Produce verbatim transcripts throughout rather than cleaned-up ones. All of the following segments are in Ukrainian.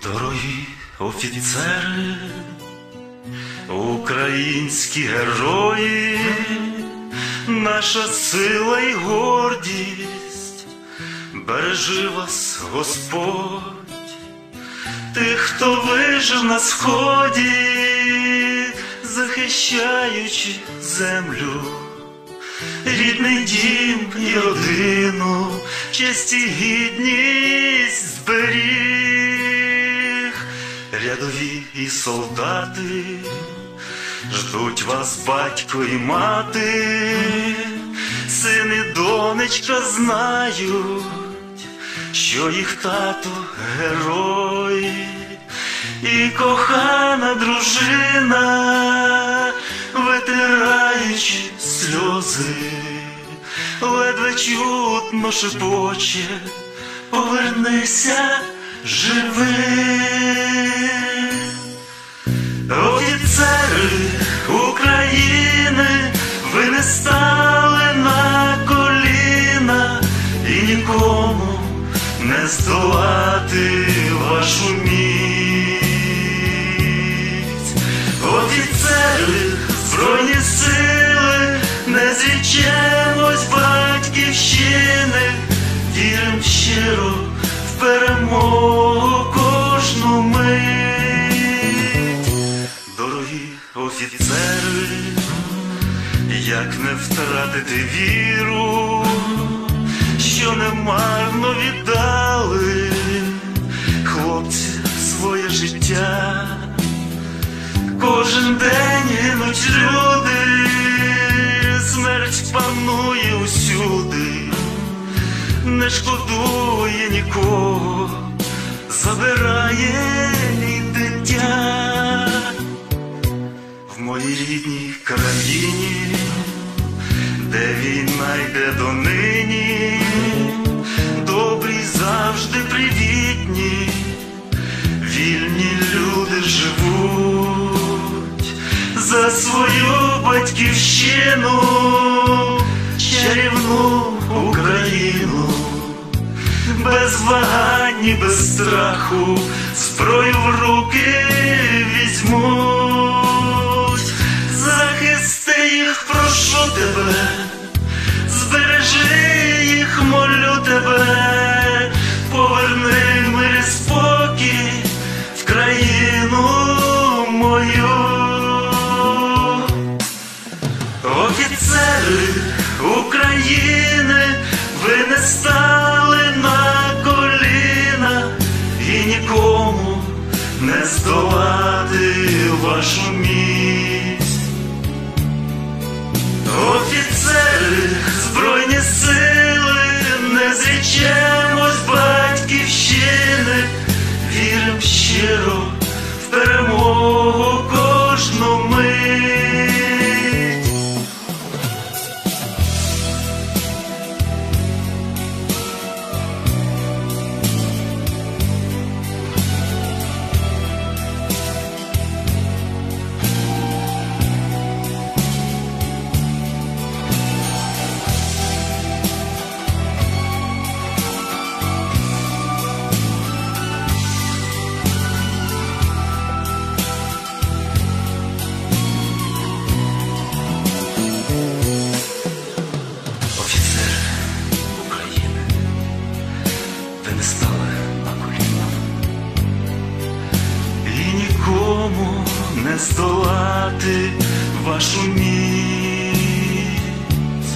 Дорогі офіцери, українські герої, наша сила і гордість, бережи вас, Господь, тих, хто вижив на сході, захищаючи землю, рідний дім і родину, честь і гідність зберіг. Рядові і солдати, ждуть вас батько і мати, син і донечка знають, що їх тато герой, і кохана дружина, витираючи сльози, ледве чутно шепоче: повернися живий. Офіцери України, ви не стали на коліна, і нікому не здолати вашу міць. Офіцери, Збройні сили, не зрічемось батьківщини, вірим щиро в перемогу кожну мить. Дорогі офіцери, як не втратити віру, що немарно віддали хлопці своє життя. Кожен день гинуть люди, смерть панує усюди, не шкодує нікого, забирає і дитя. В моїй рідній країні, де війна йде донині, добрі завжди привітні, вільні люди живуть за свою батьківщину, чарівну Україну. Без вагань і без страху зброю в руки візьмуть. Захисти їх, прошу тебе, збережи їх, молю тебе, поверни мир і спокій в країну мою. Офіцери України, ви не стали на коліна, і нікому не здолати вашу міць. Офіцери, Збройні сили, не зрічемось батьківщини, вірим щиро в перемогу кожну мить. Не стали на коліна, і нікому не здолати вашу міць.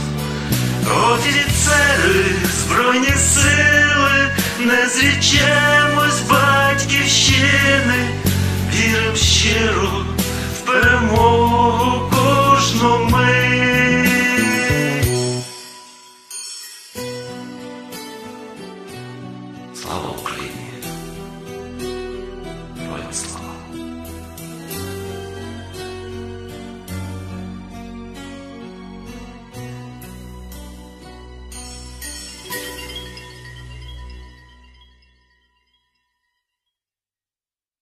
Офіцери, Збройні сили, не зрічемось